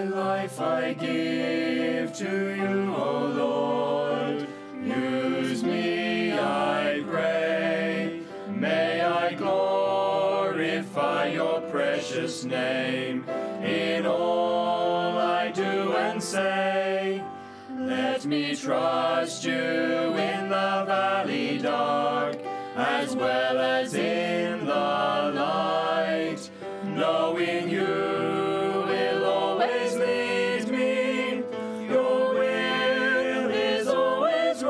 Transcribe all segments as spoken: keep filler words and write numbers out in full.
My life I give to you, O Lord. Use me, I pray. May I glorify your precious name in all I do and say. Let me trust you in the valley dark, as well as in the light, knowing you will always lead me. Your will is always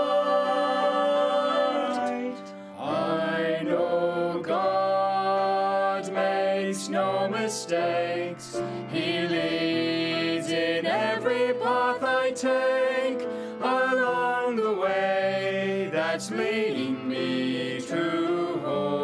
right. I know God makes no mistakes. He leads in every path I take along the way that's leading me to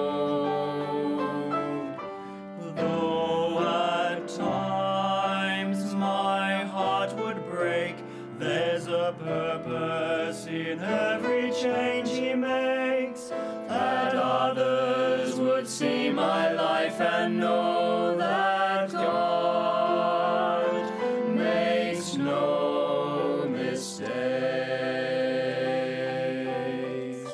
home. Though at times my heart would break, there's a purpose in every change he makes, that others would see my life and know that God makes no mistakes.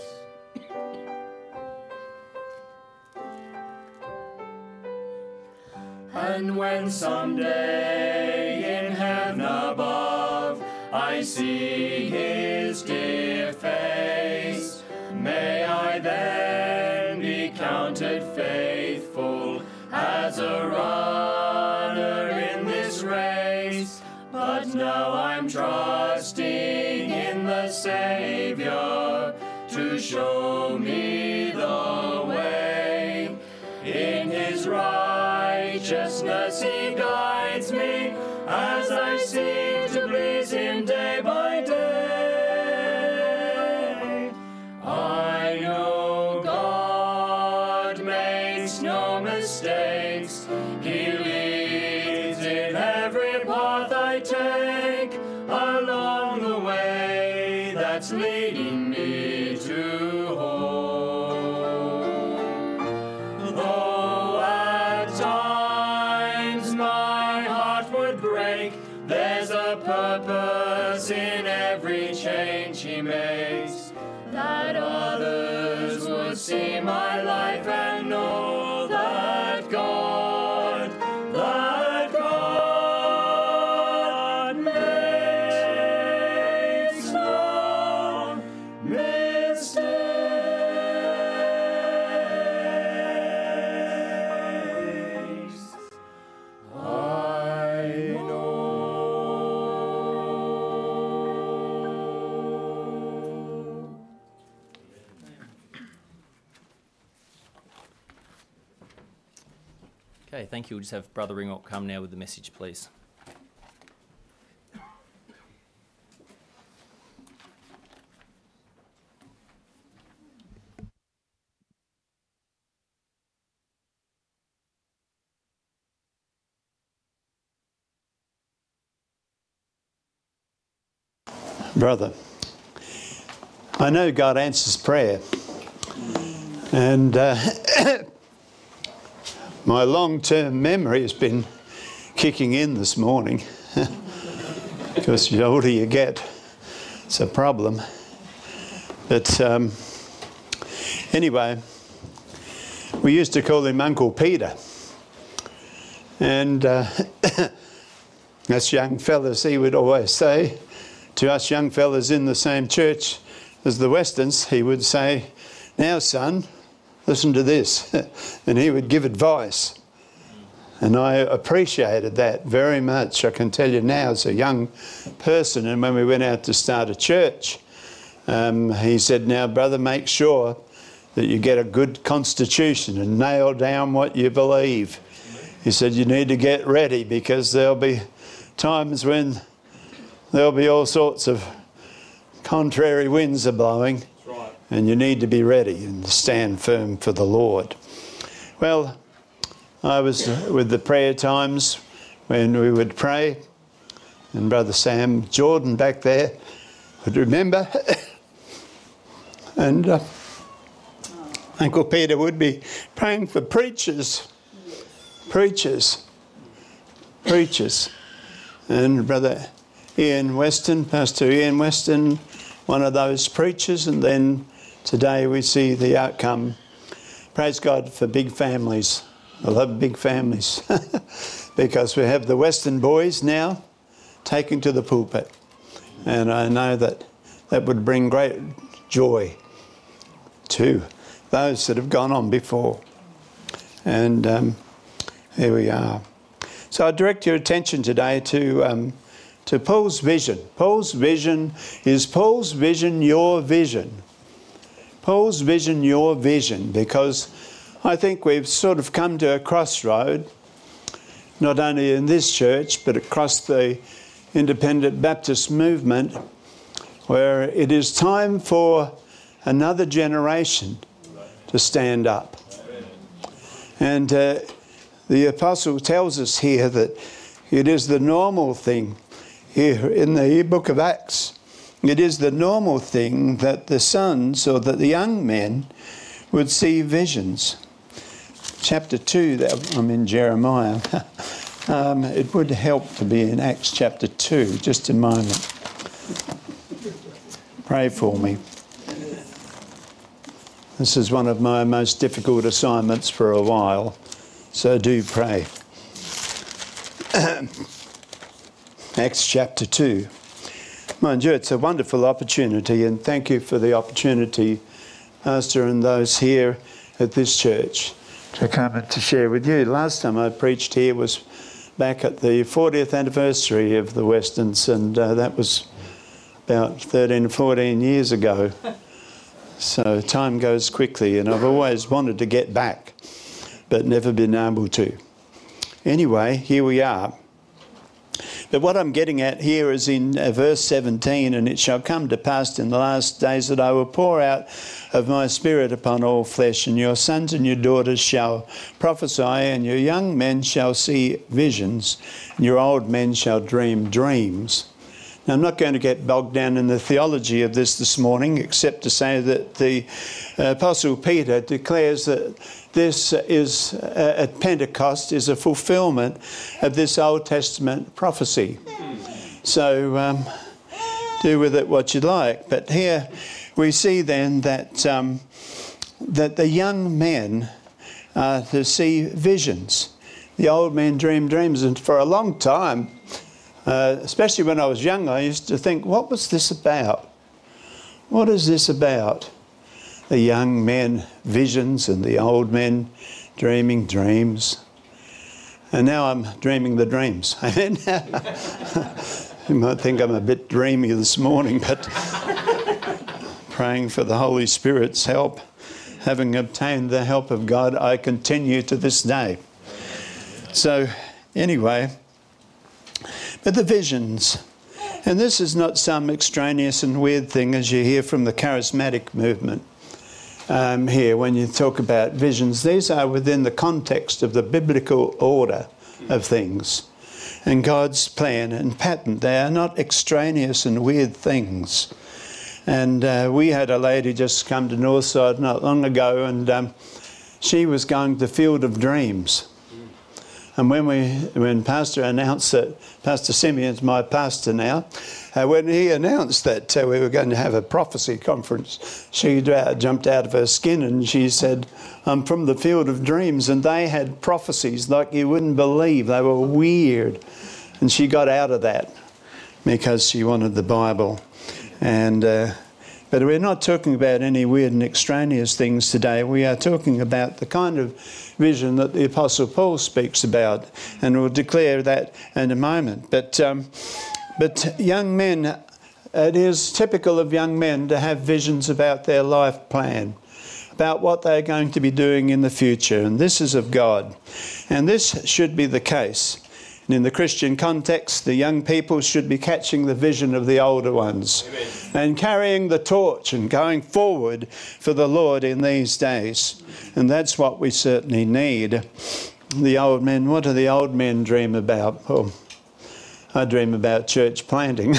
And when someday in heaven above I see his dear face, may I then be counted faithful as a runner in this race. But now I'm trusting in the Savior to show me the way. In his righteousness he guides me as I seek to please him day by day. I know God makes no mistakes. He leads in every path I take along the way that's leading me to home. Though at times my heart would break, there's a purpose in every change he makes, that others would see my life and know that God, that God makes no mistakes. I know. Okay, thank you. We'll just have Brother Ringholt come now with the message, please. Brother, I know God answers prayer, and uh, my long-term memory has been kicking in this morning because the older you get, it's a problem. But um, anyway, we used to call him Uncle Peter, and uh, us young fellas, he would always say to us young fellas in the same church as the Westons, he would say, "Now, son, listen to this." And he would give advice. And I appreciated that very much. I can tell you now as a young person, and when we went out to start a church, um, he said, "Now, brother, make sure that you get a good constitution and nail down what you believe." He said, "You need to get ready because there'll be times when there'll be all sorts of contrary winds are blowing, right, and you need to be ready and stand firm for the Lord." Well, I was with the prayer times when we would pray, and Brother Sam Jordan back there would remember, and uh, Uncle Peter would be praying for preachers, preachers, preachers. and Brother Ian Weston, Pastor Ian Weston, one of those preachers, and then today we see the outcome. Praise God for big families. I love big families because we have the Weston boys now taking to the pulpit, and I know that that would bring great joy to those that have gone on before. And um, here we are. So I direct your attention today to um, to Paul's vision. Paul's vision is Paul's vision your vision. Paul's vision your vision, because I think we've sort of come to a crossroad, not only in this church, but across the Independent Baptist movement, where it is time for another generation to stand up. And uh, the apostle tells us here that it is the normal thing here in the book of Acts. It is the normal thing that the sons or that the young men would see visions. Chapter two, that I'm in Jeremiah. um, it would help to be in Acts chapter two. Just a moment. Pray for me. This is one of my most difficult assignments for a while, so do pray. Acts chapter two. Mind you, it's a wonderful opportunity, and thank you for the opportunity, Pastor, and those here at this church to come and to share with you. Last time I preached here was back at the fortieth anniversary of the Westons, and uh, that was about thirteen or fourteen years ago. So time goes quickly, and I've always wanted to get back, but never been able to. Anyway, here we are. But what I'm getting at here is in uh, verse seventeen, and it shall come to pass in the last days that I will pour out of my spirit upon all flesh, and your sons and your daughters shall prophesy, and your young men shall see visions, and your old men shall dream dreams. Now, I'm not going to get bogged down in the theology of this this morning, except to say that the uh, Apostle Peter declares that this is, uh, at Pentecost, is a fulfillment of this Old Testament prophecy. So um, do with it what you like. But here we see then that um, that the young men are to see visions. The old men dream dreams. And for a long time, uh, especially when I was young, I used to think, what was this about? What is this about? The young men visions and the old men dreaming dreams. And now I'm dreaming the dreams. Amen. You might think I'm a bit dreamy this morning, but praying for the Holy Spirit's help. Having obtained the help of God, I continue to this day. So anyway, but the visions. And this is not some extraneous and weird thing as you hear from the charismatic movement. Um, here, when you talk about visions, these are within the context of the biblical order of things and God's plan and pattern. They are not extraneous and weird things. And uh, we had a lady just come to Northside not long ago, and um, she was going to Field of Dreams. And when we, when Pastor announced that, Pastor Simeon's my pastor now, uh, when he announced that uh, we were going to have a prophecy conference, she uh, jumped out of her skin and she said, I'm from the Field of Dreams, and they had prophecies like you wouldn't believe. They were weird. And she got out of that because she wanted the Bible. And uh, but we're not talking about any weird and extraneous things today. We are talking about the kind of vision that the Apostle Paul speaks about, and we'll declare that in a moment. But um, but young men, it is typical of young men to have visions about their life plan, about what they're going to be doing in the future, and this is of God. And this should be the case. And in the Christian context, the young people should be catching the vision of the older ones. Amen. And carrying the torch and going forward for the Lord in these days. And that's what we certainly need. The old men, what do the old men dream about? Well, I dream about church planting.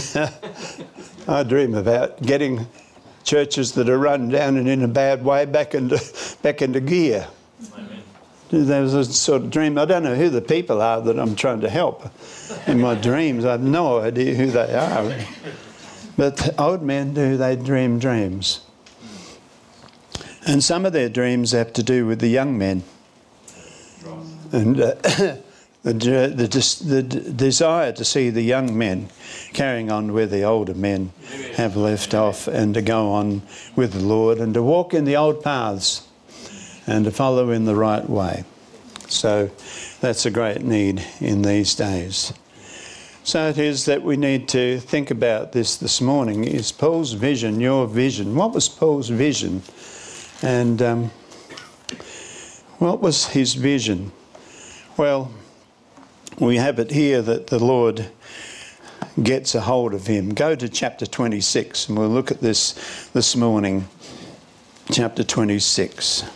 I dream about getting churches that are run down and in a bad way back into, back into gear. Amen. there was a sort of dream. I don't know who the people are that I'm trying to help in my dreams. I have no idea who they are. But old men do, they dream dreams. And some of their dreams have to do with the young men. And uh, the, the, the desire to see the young men carrying on where the older men have left off, and to go on with the Lord and to walk in the old paths and to follow in the right way. So that's a great need in these days. So it is that we need to think about this this morning. Is Paul's vision your vision? What was Paul's vision? And um, what was his vision? Well, we have it here that the Lord gets a hold of him. Go to chapter twenty-six and we'll look at this this morning. Chapter twenty-six.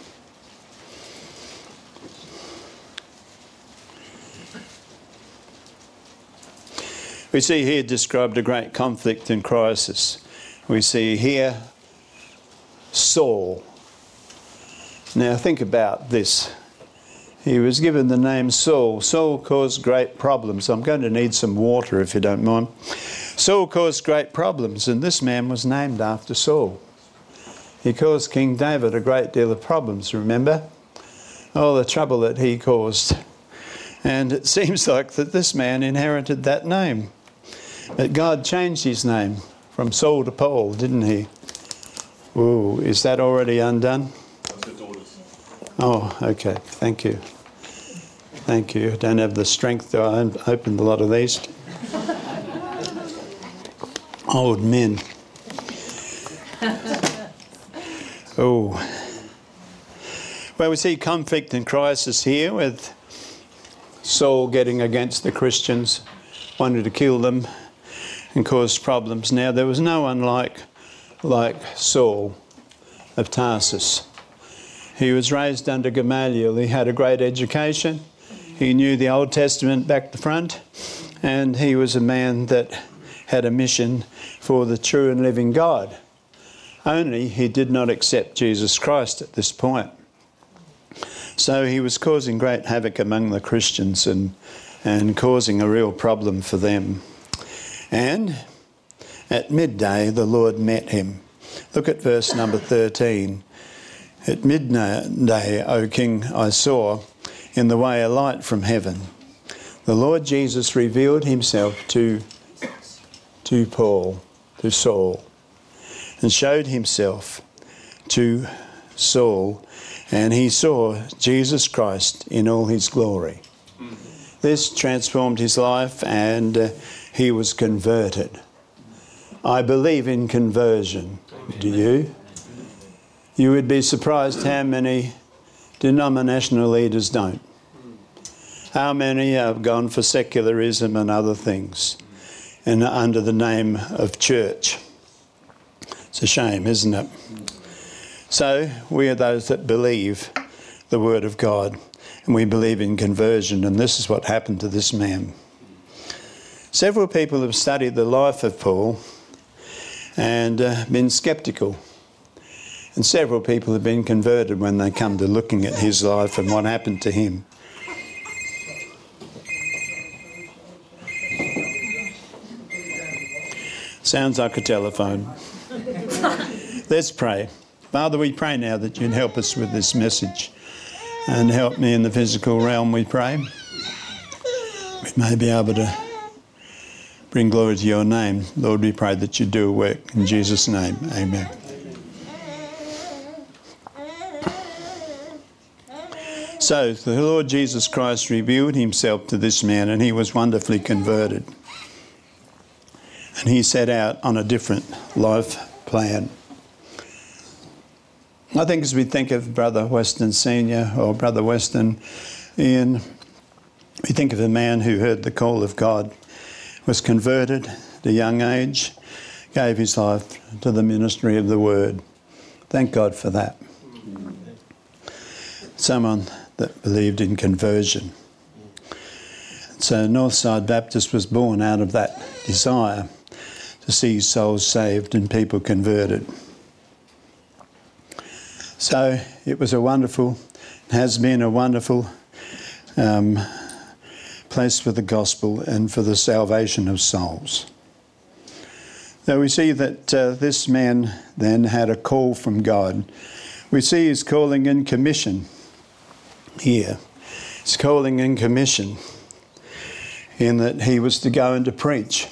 We see here described a great conflict and crisis. We see here Saul. Now think about this. He was given the name Saul. Saul caused great problems. I'm going to need some water if you don't mind. Saul caused great problems, and this man was named after Saul. He caused King David a great deal of problems, remember? All the trouble that he caused. And it seems like that this man inherited that name. But God changed his name from Saul to Paul, didn't he? Ooh, is that already undone? Oh, okay. Thank you. Thank you. I don't have the strength to open a lot of these. Old men. Oh. Well, we see conflict and crisis here with Saul getting against the Christians, wanted to kill them and cause problems. Now, there was no one like, like Saul of Tarsus. He was raised under Gamaliel. He had a great education. He knew the Old Testament back to front. And he was a man that had a mission for the true and living God. Only he did not accept Jesus Christ at this point. So he was causing great havoc among the Christians and, and causing a real problem for them. And at midday the Lord met him. Look at verse number thirteen. At midday, O King, I saw in the way a light from heaven. The Lord Jesus revealed himself to, to Paul, to Saul, and showed himself to Saul, and he saw Jesus Christ in all his glory. This transformed his life, and uh, he was converted. I believe in conversion. Do you? You would be surprised how many denominational leaders don't. How many have gone for secularism and other things and under the name of church. It's a shame, isn't it? So we are those that believe the Word of God, and we believe in conversion, and this is what happened to this man. Several people have studied the life of Paul and uh, been sceptical. And several people have been converted when they come to looking at his life and what happened to him. Sounds like a telephone. Let's pray. Father, we pray now that you'd help us with this message and help me in the physical realm, we pray. We may be able to bring glory to your name. Lord, we pray that you do a work. In Jesus' name, amen. So the Lord Jesus Christ revealed himself to this man, and he was wonderfully converted. And he set out on a different life plan. I think as we think of Brother Weston Senior or Brother Weston Ian, we think of a man who heard the call of God, was converted at a young age, gave his life to the ministry of the Word. Thank God for that. Someone that believed in conversion. So Northside Baptist was born out of that desire to see souls saved and people converted. So it was a wonderful has been a wonderful um, place for the gospel and for the salvation of souls. So we see that uh, this man then had a call from God. We see his calling and commission here. His calling and commission in that he was to go and to preach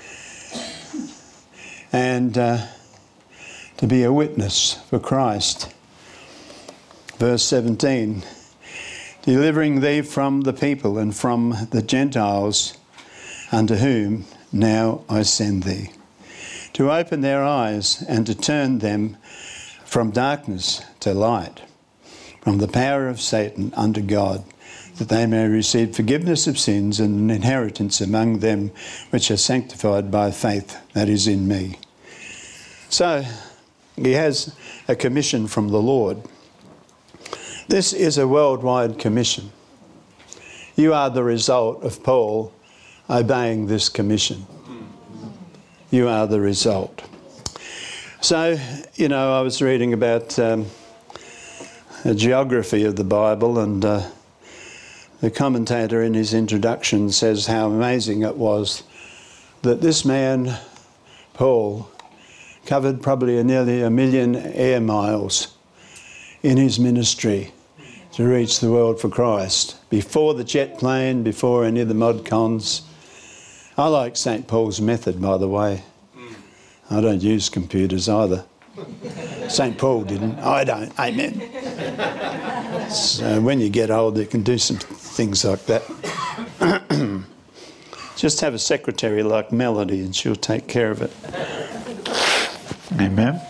and uh, to be a witness for Christ. Verse seventeen, delivering thee from the people and from the Gentiles, unto whom now I send thee, to open their eyes and to turn them from darkness to light, from the power of Satan unto God, that they may receive forgiveness of sins and an inheritance among them which are sanctified by faith that is in me. So he has a commission from the Lord. This is a worldwide commission. You are the result of Paul obeying this commission. You are the result. So, you know, I was reading about um, a geography of the Bible, and uh, the commentator in his introduction says how amazing it was that this man, Paul, covered probably a nearly a million air miles in his ministry to reach the world for Christ, before the jet plane, before any of the mod cons. I like Saint Paul's method, by the way. I don't use computers either. Saint Paul didn't. I don't. Amen. So when you get old, you can do some things like that. Just have a secretary like Melody and she'll take care of it. Amen.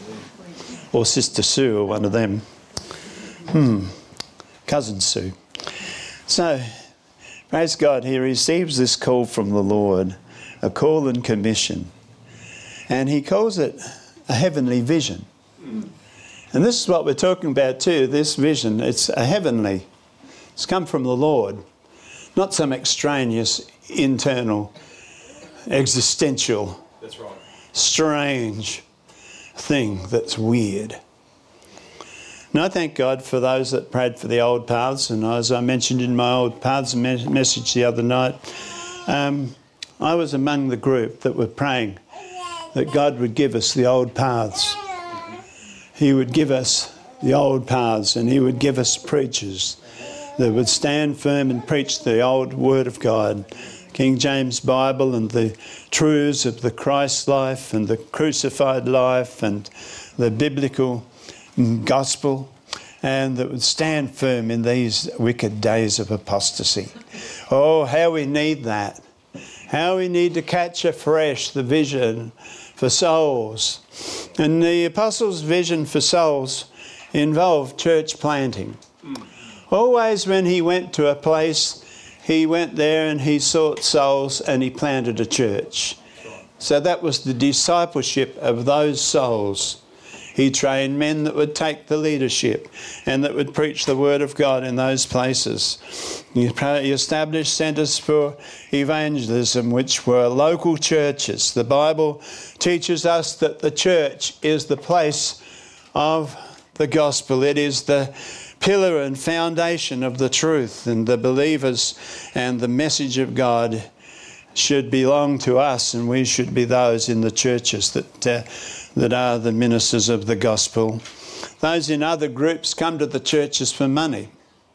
Or Sister Sue, or one of them. Hmm. Cousin Sue. So, praise God, he receives this call from the Lord, a call and commission. And he calls it a heavenly vision. And this is what we're talking about too, this vision. It's a heavenly. It's come from the Lord. Not some extraneous, internal, existential, That's right. strange thing that's weird. And I thank God for those that prayed for the old paths. And as I mentioned in my old paths me- message the other night, um, I was among the group that were praying that God would give us the old paths. He would give us the old paths, and he would give us preachers that would stand firm and preach the old Word of God, King James Bible, and the truths of the Christ life and the crucified life and the biblical gospel, and that would stand firm in these wicked days of apostasy. Oh, how we need that. How we need to catch afresh the vision for souls. And the apostles' vision for souls involved church planting. Mm. Always when he went to a place, he went there and he sought souls and he planted a church. So that was the discipleship of those souls. He trained men that would take the leadership and that would preach the Word of God in those places. He established centres for evangelism, which were local churches. The Bible teaches us that the church is the place of the gospel. It is the pillar and foundation of the truth, and the believers and the message of God should belong to us, and we should be those in the churches that uh, that are the ministers of the gospel. Those in other groups come to the churches for money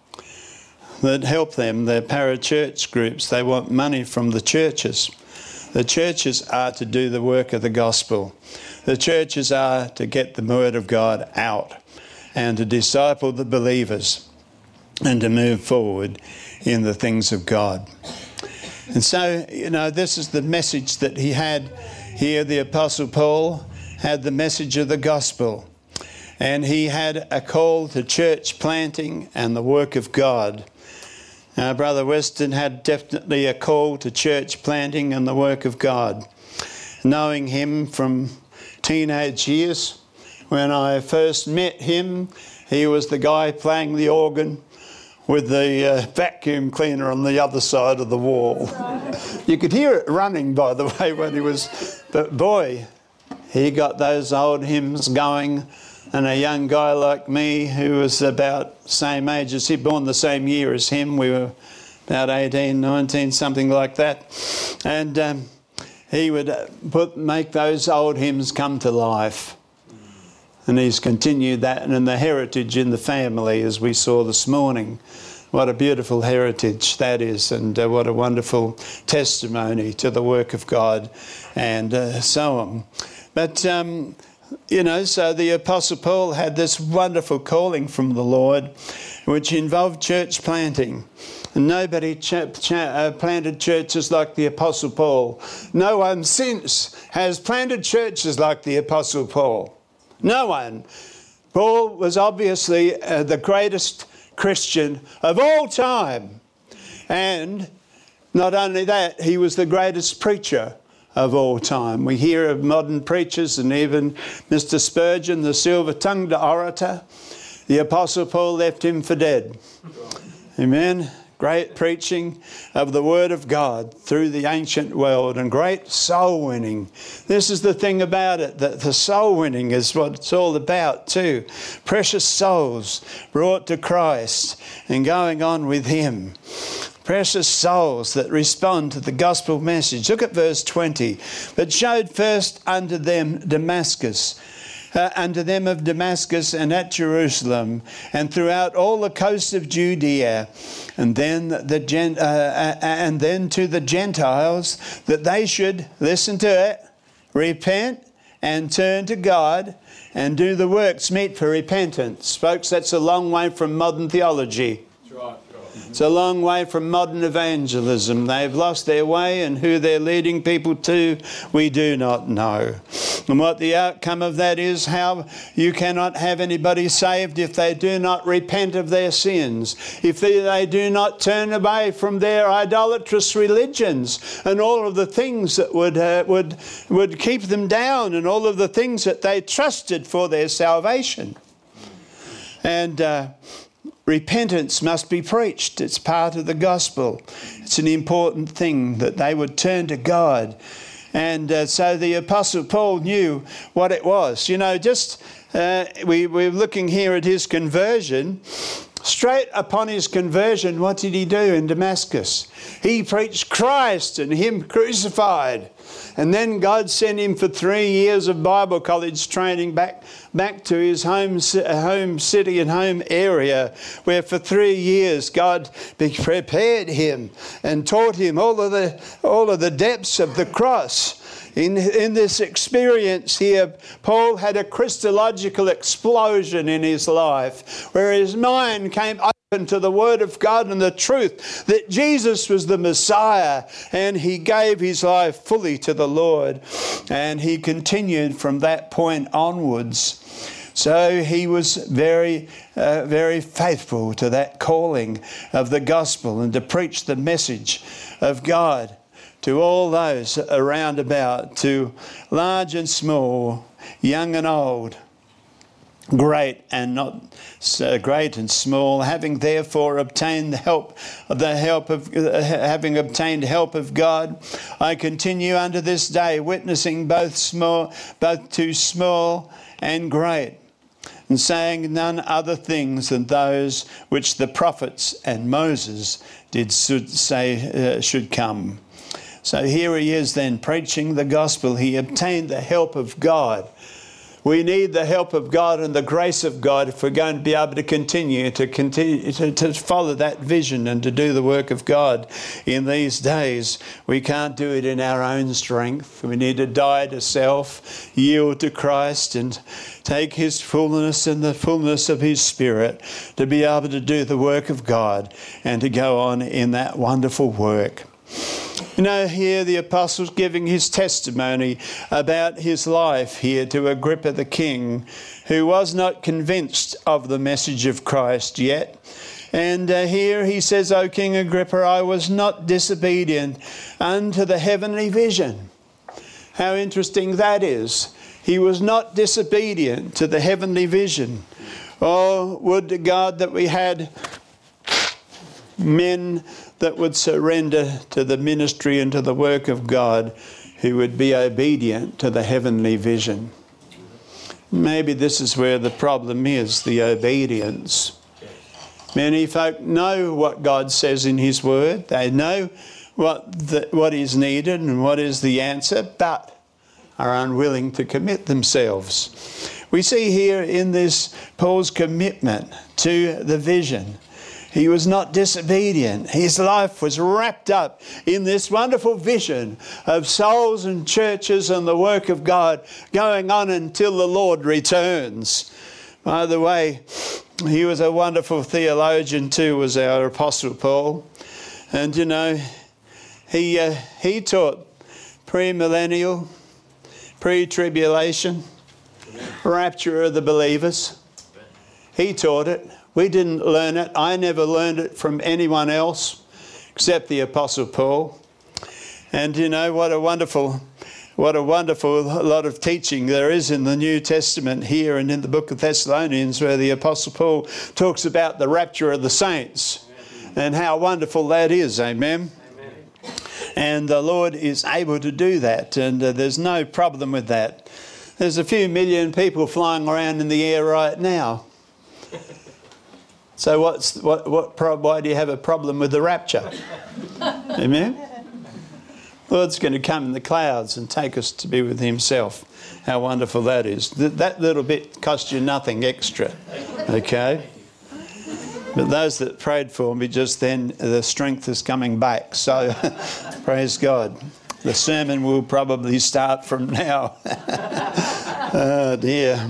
that help them. They're parachurch groups. They want money from the churches. The churches are to do the work of the gospel. The churches are to get the word of God out and to disciple the believers and to move forward in the things of God. And so, you know, this is the message that he had here. The Apostle Paul had the message of the gospel, and he had a call to church planting and the work of God. Now, Brother Weston had definitely a call to church planting and the work of God. Knowing him from teenage years, when I first met him, he was the guy playing the organ with the uh, vacuum cleaner on the other side of the wall. You could hear it running, by the way, when he was... But boy, he got those old hymns going. And a young guy like me, who was about the same age as him, born the same year as him, we were about eighteen, nineteen, something like that. And um, he would put make those old hymns come to life. And he's continued that, and the heritage in the family, as we saw this morning. What a beautiful heritage that is, and uh, what a wonderful testimony to the work of God, and uh, so on. But... Um, You know, so the Apostle Paul had this wonderful calling from the Lord, which involved church planting. And nobody ch- ch- uh, planted churches like the Apostle Paul. No one since has planted churches like the Apostle Paul. No one. Paul was obviously uh, the greatest Christian of all time. And not only that, he was the greatest preacher of all time. We hear of modern preachers, and even Mister Spurgeon, the silver-tongued orator. The Apostle Paul left him for dead. Amen. Great preaching of the Word of God through the ancient world, and great soul winning. This is the thing about it, that the soul winning is what it's all about too. Precious souls brought to Christ and going on with Him. Precious souls that respond to the gospel message. Look at verse twenty. But showed first unto them Damascus, uh, unto them of Damascus and at Jerusalem, and throughout all the coasts of Judea, and then the gen, uh, and then to the Gentiles, that they should, listen to it, repent and turn to God and do the works meet for repentance. Folks, that's a long way from modern theology. That's right. It's a long way from modern evangelism. They've lost their way, and who they're leading people to, we do not know. And what the outcome of that is, how you cannot have anybody saved if they do not repent of their sins, if they, they do not turn away from their idolatrous religions and all of the things that would, uh, would, would keep them down, and all of the things that they trusted for their salvation. And... Uh, Repentance must be preached. It's part of the gospel. It's an important thing that they would turn to God. And uh, so the Apostle Paul knew what it was. You know, just uh, we, we're looking here at his conversion. Straight upon his conversion, what did he do in Damascus? He preached Christ and Him crucified. And then God sent him for three years of Bible college training back back to his home home city and home area, where for three years God prepared him and taught him all of the all of the depths of the cross. In, in this experience here, Paul had a Christological explosion in his life, where his mind came open to the Word of God and the truth that Jesus was the Messiah, and he gave his life fully to the Lord, and he continued from that point onwards. So he was very, uh, very faithful to that calling of the gospel and to preach the message of God to all those around about, to large and small, young and old, great and not so great and small, having therefore obtained the help of the help of uh, having obtained help of God, I continue unto this day, witnessing both small, both to small and great, and saying none other things than those which the prophets and Moses did should say uh, should come. So here he is then preaching the gospel. He obtained the help of God. We need the help of God and the grace of God if we're going to be able to continue to continue to, to follow that vision and to do the work of God in these days. We can't do it in our own strength. We need to die to self, yield to Christ, and take His fullness and the fullness of His Spirit to be able to do the work of God and to go on in that wonderful work. You know, here the apostle's giving his testimony about his life here to Agrippa the king, who was not convinced of the message of Christ yet. And uh, here he says, O King Agrippa, I was not disobedient unto the heavenly vision. How interesting that is. He was not disobedient to the heavenly vision. Oh, would to God that we had men that would surrender to the ministry and to the work of God, who would be obedient to the heavenly vision. Maybe this is where the problem is, the obedience. Many folk know what God says in his word. They know what the, what is needed and what is the answer, but are unwilling to commit themselves. We see here in this Paul's commitment to the vision. He was not disobedient. His life was wrapped up in this wonderful vision of souls and churches and the work of God going on until the Lord returns. By the way, he was a wonderful theologian too, was our Apostle Paul. And you know, he, uh, he taught pre-millennial, pre-tribulation, rapture of the believers. He taught it. We didn't learn it. I never learned it from anyone else except the Apostle Paul. And you know, what a wonderful, what a wonderful lot of teaching there is in the New Testament here and in the book of Thessalonians, where the Apostle Paul talks about the rapture of the saints and how wonderful that is. Amen. And the Lord is able to do that, and uh, there's no problem with that. There's a few million people flying around in the air right now. So what's what what pro- why do you have a problem with the rapture? Amen. Lord's going to come in the clouds and take us to be with himself. How wonderful that is. Th- that little bit cost you nothing extra. Okay? But those that prayed for me just then, the strength is coming back. So praise God. The sermon will probably start from now. Oh dear.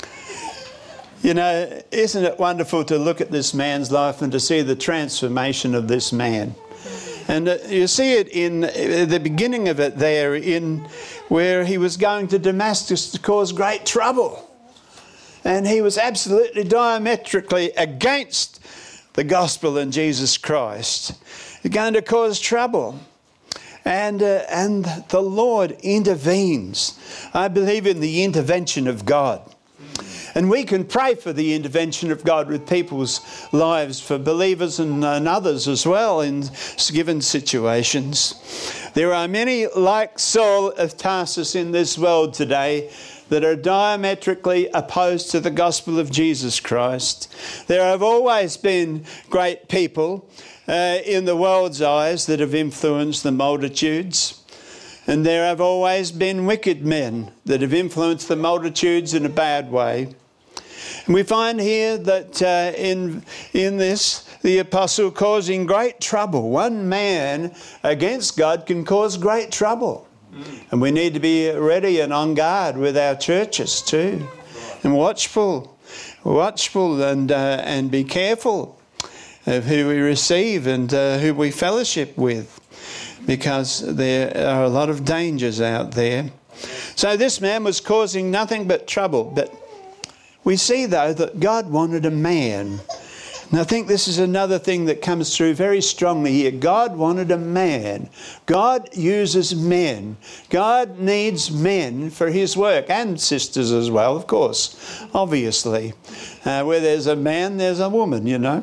You know, isn't it wonderful to look at this man's life and to see the transformation of this man? And uh, you see it in uh, the beginning of it there, in where he was going to Damascus to cause great trouble. And he was absolutely diametrically against the gospel and Jesus Christ. You're going to cause trouble. And, uh, and the Lord intervenes. I believe in the intervention of God. And we can pray for the intervention of God with people's lives, for believers and, and others as well in given situations. There are many like Saul of Tarsus in this world today that are diametrically opposed to the gospel of Jesus Christ. There have always been great people uh, in the world's eyes that have influenced the multitudes. And there have always been wicked men that have influenced the multitudes in a bad way. And we find here that uh, in, in this, the apostle causing great trouble. One man against God can cause great trouble. Mm. And we need to be ready and on guard with our churches too. And watchful, watchful and, uh, and be careful of who we receive and uh, who we fellowship with. Because there are a lot of dangers out there. So this man was causing nothing but trouble. But we see, though, that God wanted a man. And I think this is another thing that comes through very strongly here. God wanted a man. God uses men. God needs men for his work. And sisters as well, of course, obviously. Uh, where there's a man, there's a woman, you know.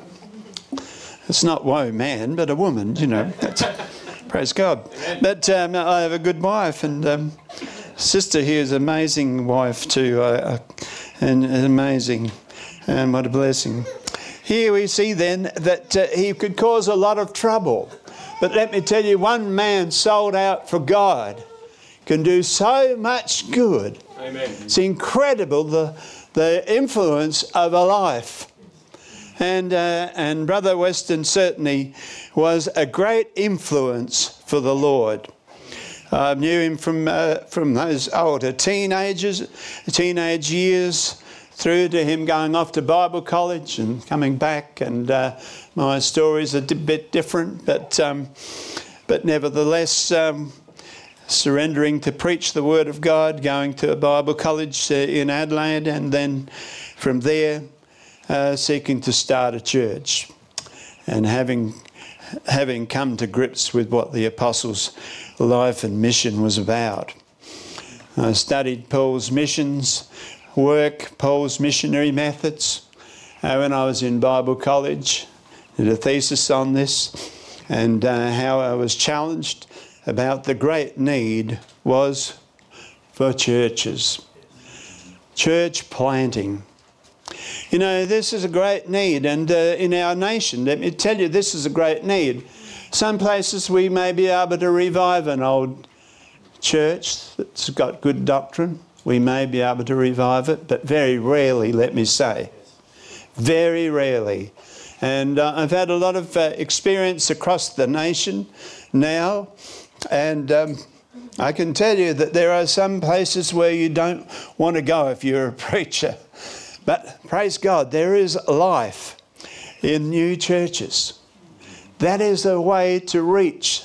It's not woe man, but a woman, you know. That's... Praise God. But um, I have a good wife, and um, sister here is an amazing wife too, uh, and amazing, and what a blessing. Here we see then that uh, he could cause a lot of trouble. But let me tell you, one man sold out for God can do so much good. Amen. It's incredible the, the influence of a life. And uh, and Brother Weston certainly was a great influence for the Lord. I knew him from uh, from those older teenagers, teenage years, through to him going off to Bible college and coming back. And uh, my story's a bit different, but um, but nevertheless, um, surrendering to preach the Word of God, going to a Bible college uh, in Adelaide, and then from there. Uh, seeking to start a church, and having having come to grips with what the apostles' life and mission was about. I studied Paul's missions work, Paul's missionary methods uh, when I was in Bible college. Did a thesis on this, and uh, how I was challenged about the great need was for churches. Church planting. You know, this is a great need, and uh, in our nation, let me tell you, this is a great need. Some places we may be able to revive an old church that's got good doctrine. We may be able to revive it, but very rarely, let me say. Very rarely. And uh, I've had a lot of uh, experience across the nation now, and um, I can tell you that there are some places where you don't want to go if you're a preacher. But praise God, there is life in new churches. That is a way to reach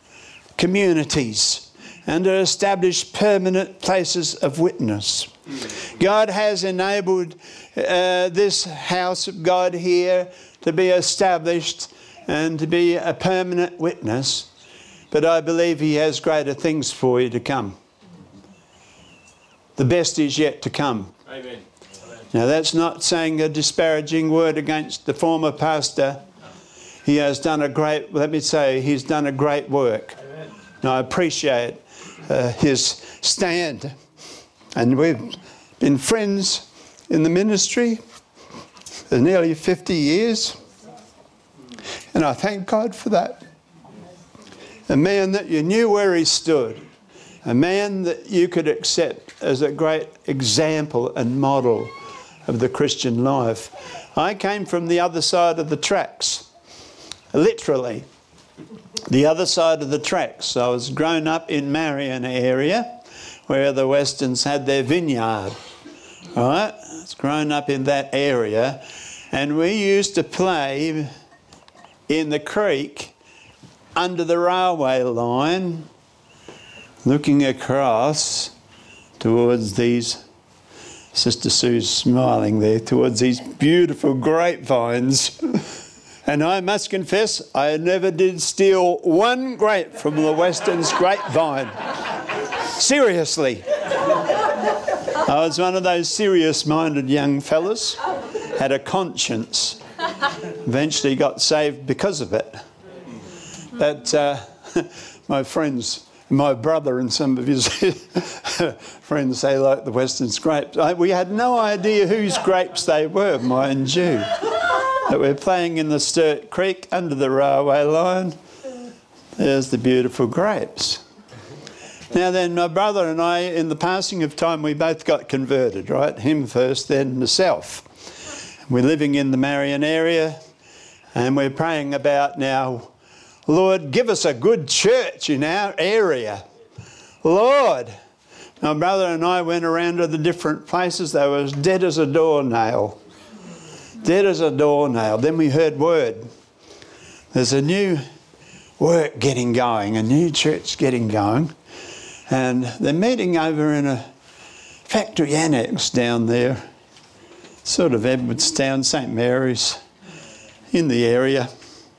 communities and to establish permanent places of witness. God has enabled uh, this house of God here to be established and to be a permanent witness, but I believe He has greater things for you to come. The best is yet to come. Amen. Now, that's not saying a disparaging word against the former pastor. He has done a great, let me say, he's done a great work. Amen. And I appreciate uh, his stand. And we've been friends in the ministry for nearly fifty years. And I thank God for that. A man that you knew where he stood. A man that you could accept as a great example and model of the Christian life. I came from the other side of the tracks, literally, the other side of the tracks. I was grown up in Marion area, where the Westons had their vineyard. All right, I was grown up in that area, and we used to play in the creek under the railway line, looking across towards these, Sister Sue's smiling there, towards these beautiful grapevines. And I must confess, I never did steal one grape from the Weston's grapevine. Seriously. I was one of those serious-minded young fellas, had a conscience. Eventually got saved because of it. But uh, my friends, my brother and some of his friends, they like the Weston's grapes. I, we had no idea whose grapes they were, mind you. But we're playing in the Sturt Creek under the railway line. There's the beautiful grapes. Now then, my brother and I, in the passing of time, we both got converted, right? Him first, then myself. We're living in the Marion area, and we're praying about now, Lord, give us a good church in our area. Lord. My brother and I went around to the different places. They were as dead as a doornail. Dead as a doornail. Then we heard word. There's a new work getting going, a new church getting going. And they're meeting over in a factory annex down there, sort of Edwardstown, Saint Mary's, in the area.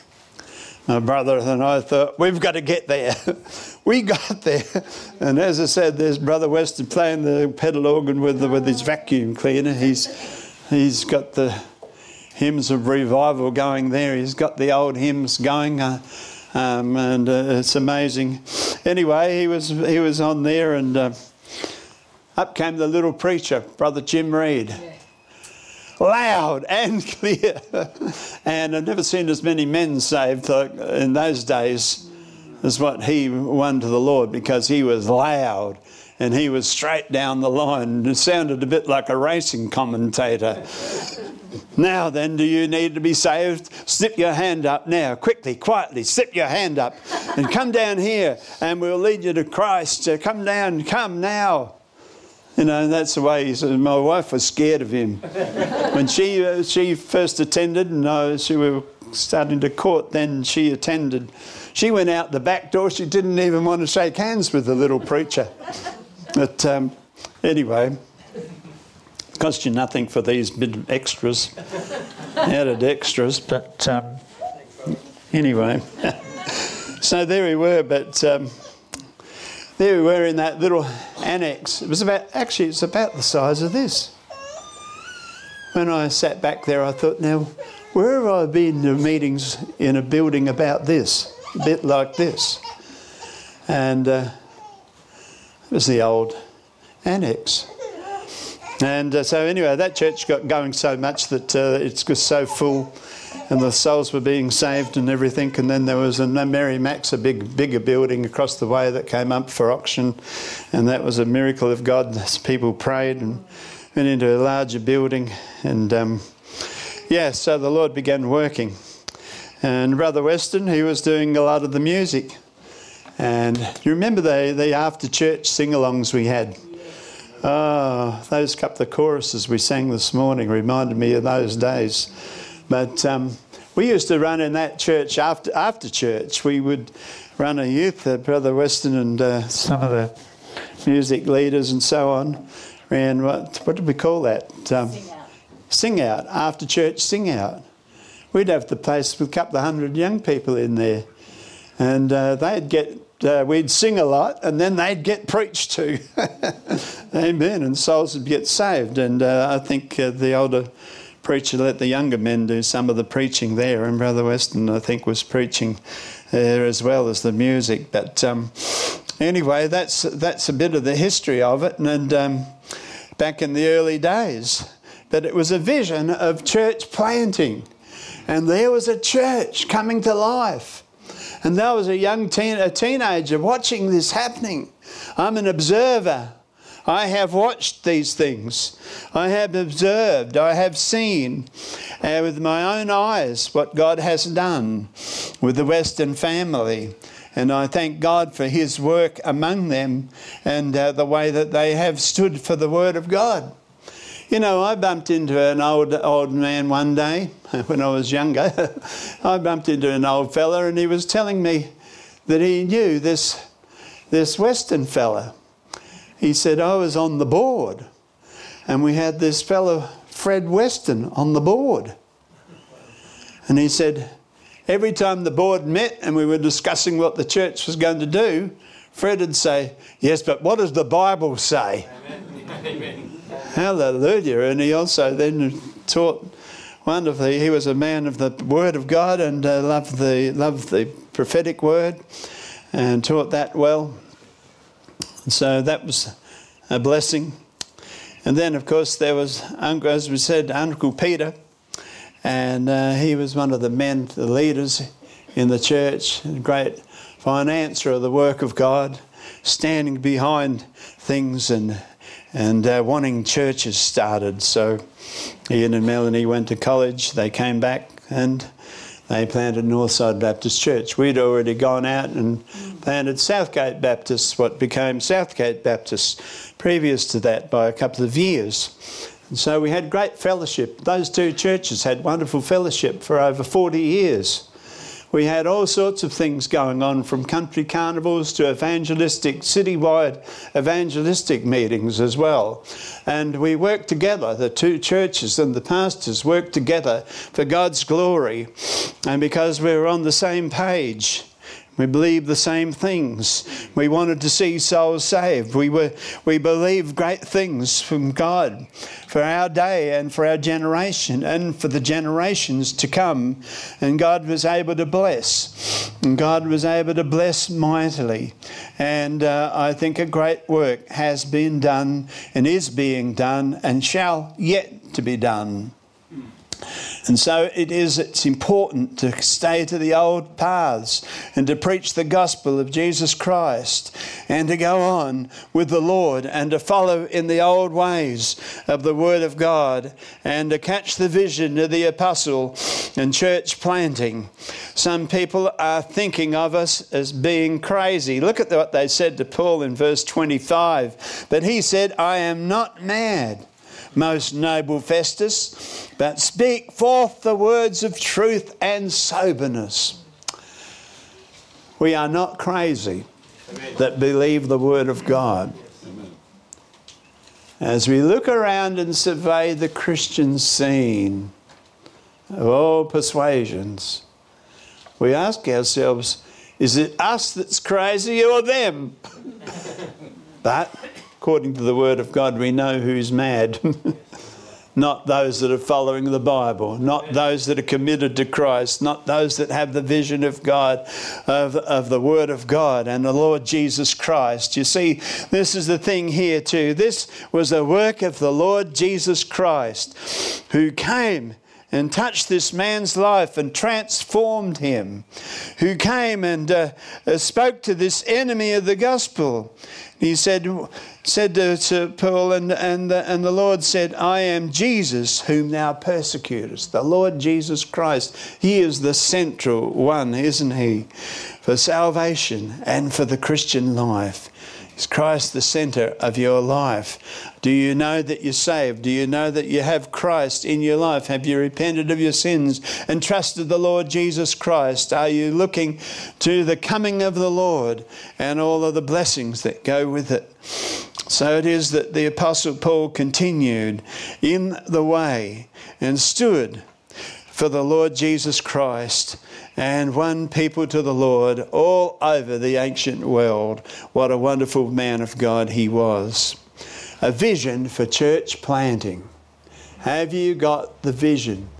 My brother and I thought, we've got to get there. We got there. And as I said, there's Brother Weston playing the pedal organ with, the, with his vacuum cleaner. He's, he's got the hymns of revival going there. He's got the old hymns going. Uh, um, and uh, it's amazing. Anyway, he was, he was on there, and uh, up came the little preacher, Brother Jim Reed. Yeah. Loud and clear. And I've never seen as many men saved like in those days as what he won to the Lord, because he was loud and he was straight down the line. It sounded a bit like a racing commentator. Now then, do you need to be saved? Slip your hand up now, quickly, quietly, slip your hand up and come down here and we'll lead you to Christ. Come down, come now. You know, that's the way he said. My wife was scared of him. When she uh, she first attended, and uh, she were starting to court, then she attended. She went out the back door. She didn't even want to shake hands with the little preacher. But um, anyway, it cost you nothing for these bit of extras, added extras. But um, anyway, so there we were. But um, there we were in that little annex. It was about, actually, it's about the size of this. When I sat back there, I thought, now, where have I been to meetings in a building about this, a bit like this? and uh, it was the old annex. And uh, so anyway, that church got going so much that uh, it's just so full, and the souls were being saved and everything. And then there was a Mary Max, a big, bigger building across the way that came up for auction, and that was a miracle of God as people prayed and went into a larger building. And um, yeah, so the Lord began working. And Brother Weston, he was doing a lot of the music. And you remember the, the after-church sing-alongs we had? Oh, those couple of choruses we sang this morning reminded me of those days. But um, we used to run in that church after after church. We would run a youth, uh, Brother Weston and uh, some of the music leaders and so on. And what, what did we call that? Um, sing out. Sing out, after church sing out. We'd have the place with a couple of hundred young people in there. And uh, they'd get... Uh, we'd sing a lot, and then they'd get preached to. Amen. And souls would get saved. And uh, I think uh, the older preacher let the younger men do some of the preaching there, and Brother Weston, I think, was preaching there as well as the music. But um, anyway, that's that's a bit of the history of it, and um, back in the early days. But it was a vision of church planting, and there was a church coming to life. And there was a young teen, a teenager watching this happening. I'm an observer. I have watched these things. I have observed. I have seen uh, with my own eyes what God has done with the Weston family. And I thank God for his work among them and uh, the way that they have stood for the Word of God. You know, I bumped into an old old man one day when I was younger. I bumped into an old fella, and he was telling me that he knew this, this Weston fella. He said, I was on the board, and we had this fella, Fred Weston, on the board. And he said, every time the board met and we were discussing what the church was going to do, Fred would say, yes, but what does the Bible say? Amen. Amen. Hallelujah. And he also then taught wonderfully. He was a man of the Word of God and uh, loved the loved the prophetic word and taught that well. And so that was a blessing. And then, of course, there was, as we said, Uncle Peter. And uh, he was one of the men, the leaders in the church, a great financer of the work of God, standing behind things and and uh, wanting churches started. So Ian and Melanie went to college. They came back and they planted Northside Baptist Church. We'd already gone out and planted Southgate Baptist, what became Southgate Baptist, previous to that by a couple of years. And so we had great fellowship. Those two churches had wonderful fellowship for over forty years. We had all sorts of things going on, from country carnivals to evangelistic, citywide evangelistic meetings as well. And we worked together, the two churches and the pastors worked together for God's glory. And because we were on the same page, we believed the same things. We wanted to see souls saved. We were, we believed great things from God for our day and for our generation and for the generations to come. And God was able to bless. And God was able to bless mightily. And uh, I think a great work has been done and is being done and shall yet to be done. And so it is, it's important to stay to the old paths and to preach the gospel of Jesus Christ and to go on with the Lord and to follow in the old ways of the Word of God and to catch the vision of the apostle and church planting. Some people are thinking of us as being crazy. Look at what they said to Paul in verse twenty-five. But he said, I am not mad, most noble Festus, but speak forth the words of truth and soberness. We are not crazy. Amen. That believe the word of God. Amen. As we look around and survey the Christian scene of all persuasions, we ask ourselves, is it us that's crazy or them? But according to the word of God, we know who's mad. not those that are following the Bible, not those that are committed to Christ, not those that have the vision of God, of, of the Word of God and the Lord Jesus Christ. You see, this is the thing here too. This was a work of the Lord Jesus Christ, who came and touched this man's life and transformed him, who came and uh, uh, spoke to this enemy of the gospel. He said, said to, to Paul, and, and, the, and the Lord said, I am Jesus whom thou persecutest. The Lord Jesus Christ, he is the central one, isn't he, for salvation and for the Christian life. Is Christ the centre of your life? Do you know that you're saved? Do you know that you have Christ in your life? Have you repented of your sins and trusted the Lord Jesus Christ? Are you looking to the coming of the Lord and all of the blessings that go with it? So it is that the Apostle Paul continued in the way and stood for the Lord Jesus Christ and won people to the Lord all over the ancient world. What a wonderful man of God he was. A vision for church planting. Have you got the vision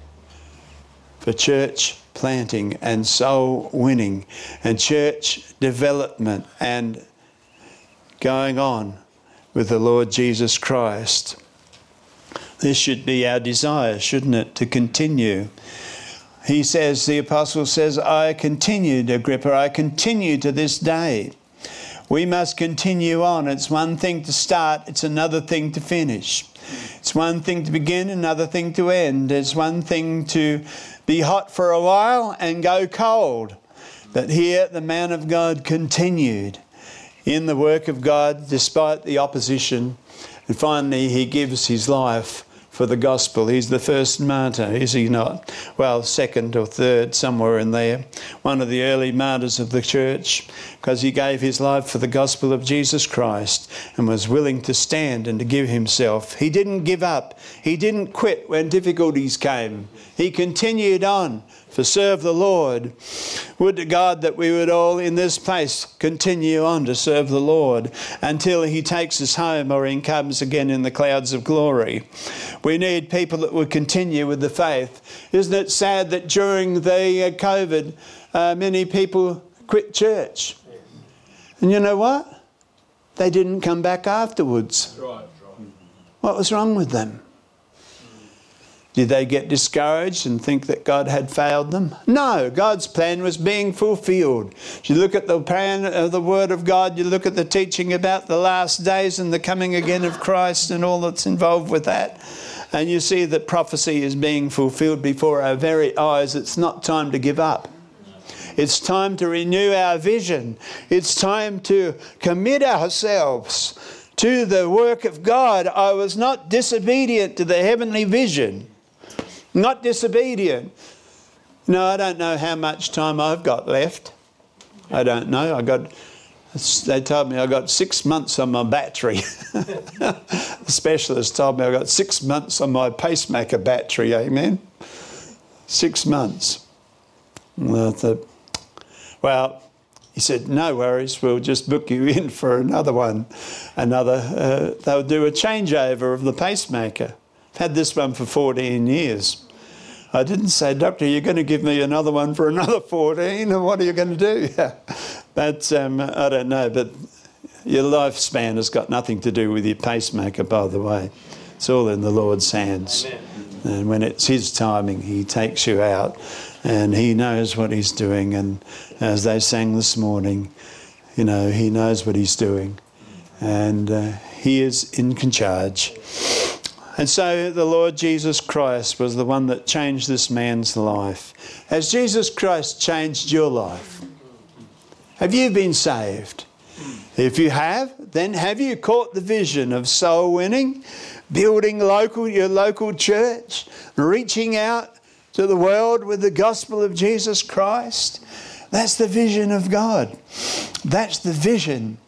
for church planting and soul winning and church development and going on with the Lord Jesus Christ? This should be our desire, shouldn't it, to continue. He says, the apostle says, I continued, Agrippa, I continue to this day. We must continue on. It's one thing to start, it's another thing to finish. It's one thing to begin, another thing to end. It's one thing to be hot for a while and go cold. But here the man of God continued in the work of God despite the opposition. And finally he gives his life for the gospel. He's the first martyr, is he not? Well, second or third, somewhere in there. One of the early martyrs of the church, because he gave his life for the gospel of Jesus Christ and was willing to stand and to give himself. He didn't give up. He didn't quit when difficulties came. He continued on to serve the Lord. Would to God that we would all in this place continue on to serve the Lord until he takes us home or he comes again in the clouds of glory. We need people that would continue with the faith. Isn't it sad that during the uh, COVID, uh, many people quit church? And you know what? They didn't come back afterwards. What was wrong with them? Did they get discouraged and think that God had failed them? No, God's plan was being fulfilled. You look at the plan of the Word of God, you look at the teaching about the last days and the coming again of Christ and all that's involved with that, and you see that prophecy is being fulfilled before our very eyes. It's not time to give up. It's time to renew our vision. It's time to commit ourselves to the work of God. I was not disobedient to the heavenly vision. Not disobedient. No, I don't know how much time I've got left. I don't know. I got. They told me I got six months on my battery. The specialist told me I got six months on my pacemaker battery. Amen. Six months. And I thought, well, he said, no worries. We'll just book you in for another one. Another. Uh, they'll do a changeover of the pacemaker. I've had this one for fourteen years. I didn't say, Doctor, you're going to give me another one for another fourteen, and what are you going to do? But um, I don't know, but your lifespan has got nothing to do with your pacemaker, by the way. It's all in the Lord's hands. Amen. And when it's his timing, he takes you out, and he knows what he's doing. And as they sang this morning, you know, he knows what he's doing, and uh, he is in charge. And so the Lord Jesus Christ was the one that changed this man's life. Has Jesus Christ changed your life? Have you been saved? If you have, then have you caught the vision of soul winning, building local your local church, reaching out to the world with the gospel of Jesus Christ? That's the vision of God. That's the vision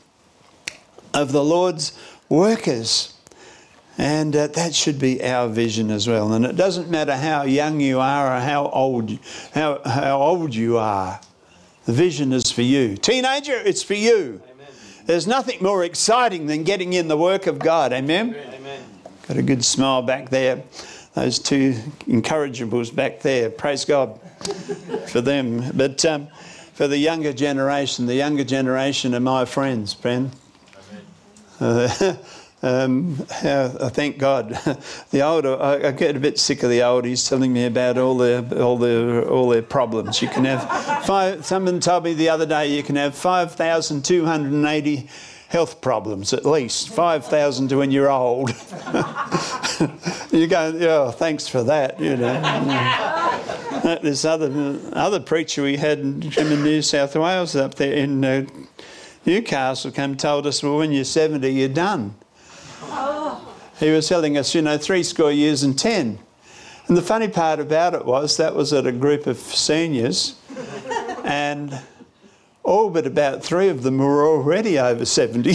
of the Lord's workers. And uh, that should be our vision as well. And it doesn't matter how young you are or how old, how, how old you are. The vision is for you. Teenager, it's for you. Amen. There's nothing more exciting than getting in the work of God. Amen? Amen. Got a good smile back there. those two incorrigibles back there. Praise God for them. But um, for the younger generation, the younger generation are my friends, Bren. Uh, um, I thank God. The older, I, I get a bit sick of the oldies telling me about all their all their all their problems. You can have five. Someone told me the other day you can have five thousand two hundred and eighty health problems at least. Five thousand when you're old. You go, oh, thanks for that. You know. This other other preacher we had in New South Wales up there in uh, Newcastle came and told us, well, when you're seventy, you're done. He was telling us, you know, three score years and ten. And the funny part about it was that was at a group of seniors, and all but about three of them were already over seventy.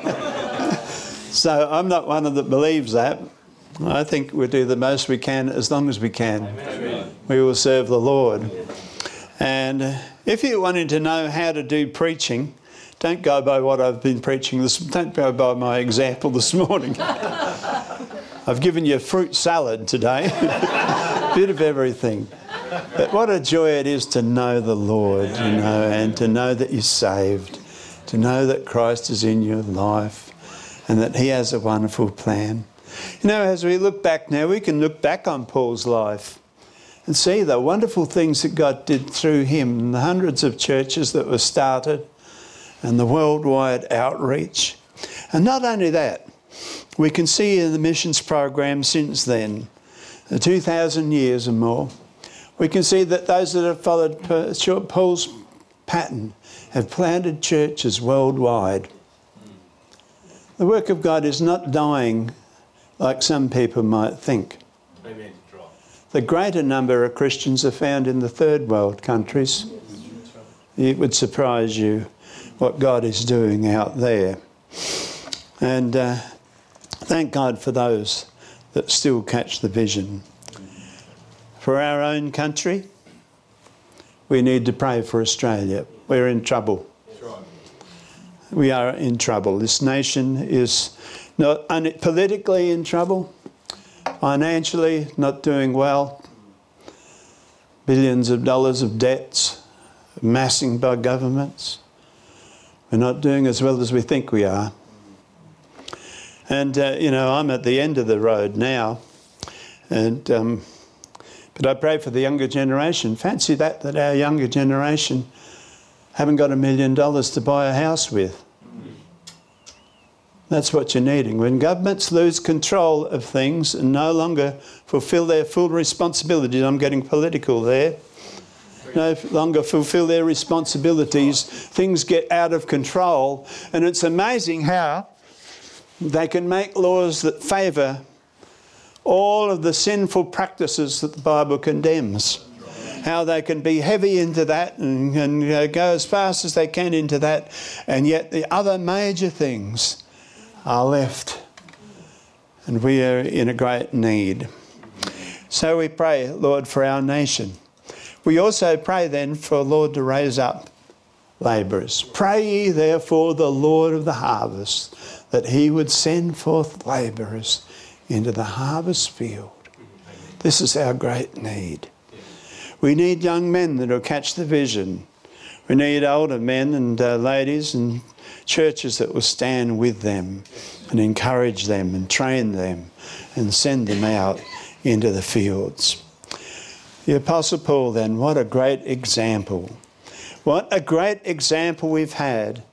So I'm not one of that believes that. I think we'll do the most we can as long as we can. Amen. We will serve the Lord. And if you're wanting to know how to do preaching, don't go by what I've been preaching this. Don't go by my example this morning. I've given you a fruit salad today, bit of everything. But what a joy it is to know the Lord, you know, and to know that you're saved, to know that Christ is in your life, and that He has a wonderful plan. You know, as we look back now, we can look back on Paul's life and see the wonderful things that God did through him, and the hundreds of churches that were started, and the worldwide outreach. And not only that, we can see in the missions program since then, the two thousand years or more, we can see that those that have followed Paul's pattern have planted churches worldwide. The work of God is not dying like some people might think. Amen. The greater number of Christians are found in the third world countries. It would surprise you what God is doing out there. And uh, thank God for those that still catch the vision. For our own country, we need to pray for Australia. We're in trouble. We are in trouble. This nation is not only politically in trouble, financially not doing well, billions of dollars of debts amassing by governments. We're not doing as well as we think we are. And, uh, you know, I'm at the end of the road now, and um, but I pray for the younger generation. Fancy that, that our younger generation haven't got a million dollars to buy a house with. That's what you're needing. When governments lose control of things and no longer fulfil their full responsibilities, I'm getting political there, no longer fulfil their responsibilities, things get out of control. And it's amazing how they can make laws that favour all of the sinful practices that the Bible condemns. How they can be heavy into that and, and uh, go as fast as they can into that, and yet the other major things are left, and we are in a great need. So we pray, Lord, for our nation. We also pray then for Lord to raise up labourers. Pray ye therefore the Lord of the harvest, that He would send forth labourers into the harvest field. This is our great need. We need young men that will catch the vision. We need older men and uh, ladies and churches that will stand with them and encourage them and train them and send them out into the fields. The Apostle Paul then, what a great example. What a great example we've had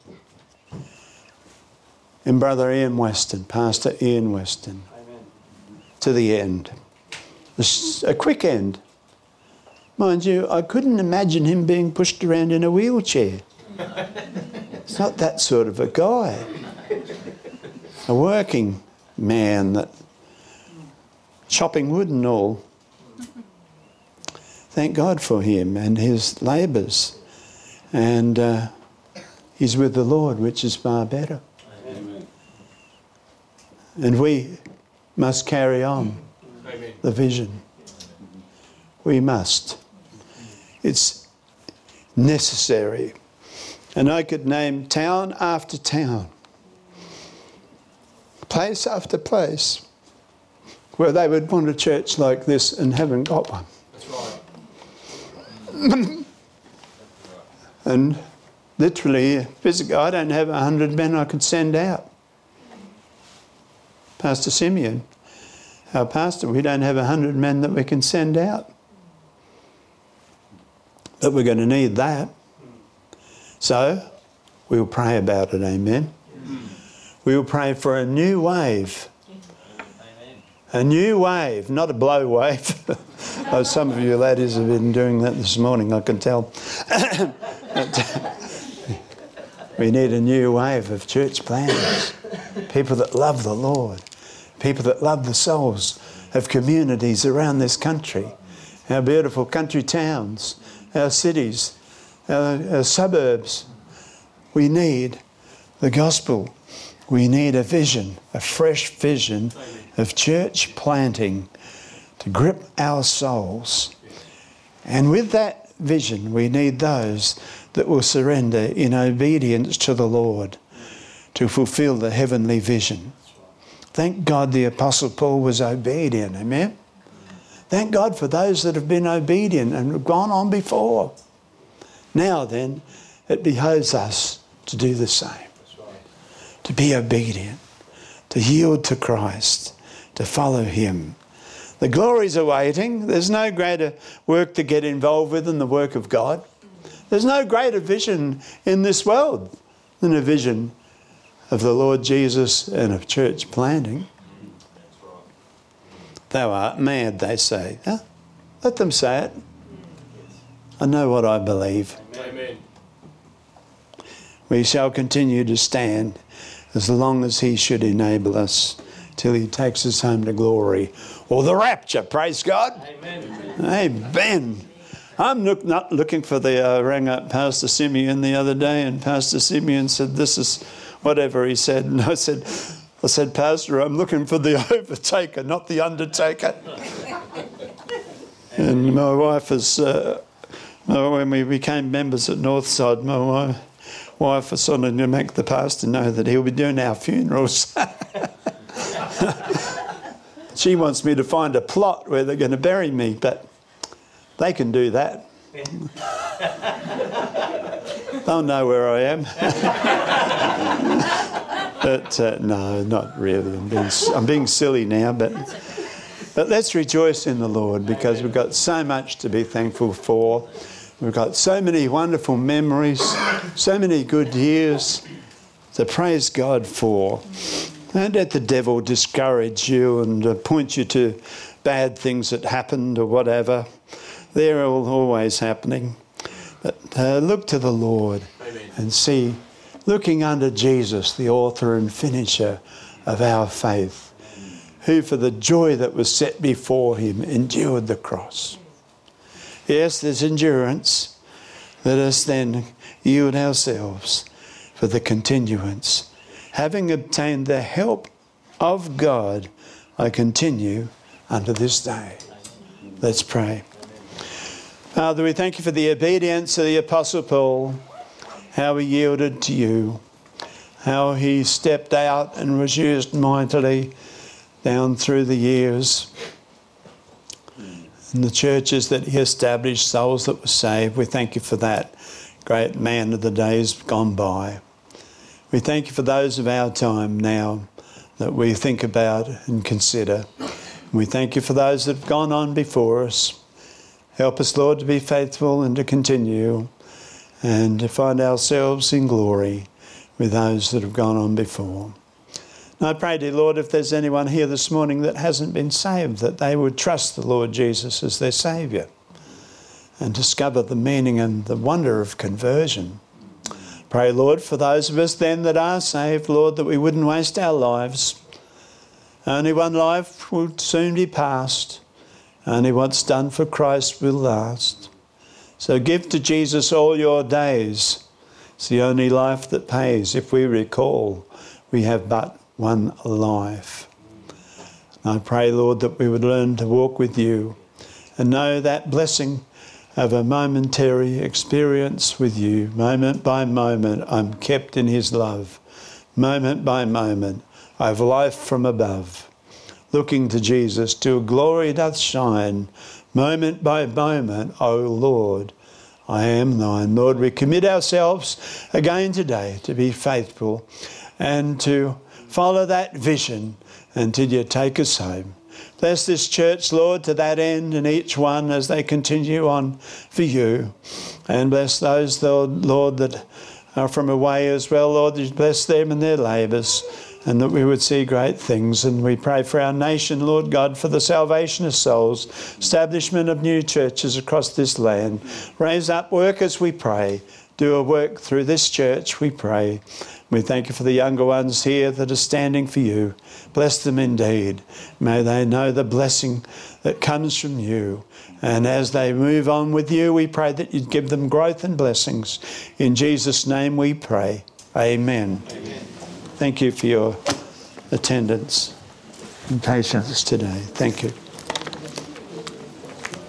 in Brother Ian Weston, Pastor Ian Weston. Amen. To the end. A quick end. Mind you, I couldn't imagine him being pushed around in a wheelchair. It's not that sort of a guy. A working man, that chopping wood and all. Thank God for him and his labours. And uh, he's with the Lord, which is far better. Amen. And we must carry on Amen. The vision. We must. It's necessary. And I could name town after town, place after place, where they would want a church like this and haven't got one. That's right. And literally, physically, I don't have a hundred men I could send out. Pastor Simeon, our pastor, we don't have a hundred men that we can send out. But we're going to need that. So, we'll pray about it, amen? We'll pray for a new wave. A new wave, not a blow wave. Oh, some of you ladies have been doing that this morning, I can tell. But we need a new wave of church planters. People that love the Lord. People that love the souls of communities around this country. Our beautiful country towns, our cities, our, our suburbs. We need the gospel. We need a vision, a fresh vision of church planting to grip our souls. And with that vision, we need those that will surrender in obedience to the Lord to fulfill the heavenly vision. Thank God the Apostle Paul was obedient, amen? Thank God for those that have been obedient and have gone on before. Now then, it behoves us to do the same. To be obedient, to yield to Christ, to follow him. The glory's awaiting. There's no greater work to get involved with than the work of God. There's no greater vision in this world than a vision of the Lord Jesus and of church planting. Thou art mad, they say. Huh? Let them say it. I know what I believe. Amen. We shall continue to stand as long as he should enable us till he takes us home to glory. Or the rapture, praise God. Amen. Amen. I'm look, not looking for the, I uh, rang up Pastor Simeon the other day, and Pastor Simeon said, this is whatever he said. And I said, I said, Pastor, I'm looking for the overtaker, not the undertaker. And my wife is, uh, when we became members at Northside, my wife, wife was wanting to make the pastor know that he'll be doing our funerals. She wants me to find a plot where they're going to bury me, but they can do that. They'll know where I am. But uh, no, not really. I'm being, I'm being silly now, but but let's rejoice in the Lord, because we've got so much to be thankful for. We've got so many wonderful memories, so many good years to praise God for. Don't let the devil discourage you and uh, point you to bad things that happened or whatever. They're all always happening. But uh, look to the Lord. Amen. And see, looking unto Jesus, the author and finisher of our faith, who for the joy that was set before him endured the cross. Yes, there's endurance. Let us then yield ourselves for the continuance. Having obtained the help of God, I continue unto this day. Let's pray. Father, we thank you for the obedience of the Apostle Paul, how he yielded to you, how he stepped out and was used mightily down through the years. And the churches that he established, souls that were saved, we thank you for that, great man of the days gone by. We thank you for those of our time now that we think about and consider. We thank you for those that have gone on before us. Help us, Lord, to be faithful and to continue and to find ourselves in glory with those that have gone on before. And I pray, dear Lord, if there's anyone here this morning that hasn't been saved, that they would trust the Lord Jesus as their Saviour and discover the meaning and the wonder of conversion. Pray, Lord, for those of us then that are saved, Lord, that we wouldn't waste our lives. Only one life will soon be past. Only what's done for Christ will last. So give to Jesus all your days. It's the only life that pays. If we recall, we have but one life. And I pray, Lord, that we would learn to walk with you and know that blessing of a momentary experience with you. Moment by moment, I'm kept in his love. Moment by moment, I have life from above. looking to Jesus, till glory doth shine, moment by moment, O Lord, I am thine. Lord, we commit ourselves again today to be faithful and to follow that vision until you take us home. Bless this church, Lord, to that end, and each one as they continue on for you. And bless those, Lord, Lord that are from away as well, Lord. Bless them and their labours, and that we would see great things. And we pray for our nation, Lord God, for the salvation of souls, establishment of new churches across this land. Raise up workers, we pray. Do a work through this church, we pray. We thank you for the younger ones here that are standing for you. Bless them indeed. May they know the blessing that comes from you. And as they move on with you, we pray that you'd give them growth and blessings. In Jesus' name we pray. Amen. Amen. Thank you for your attendance and patience today. Thank you.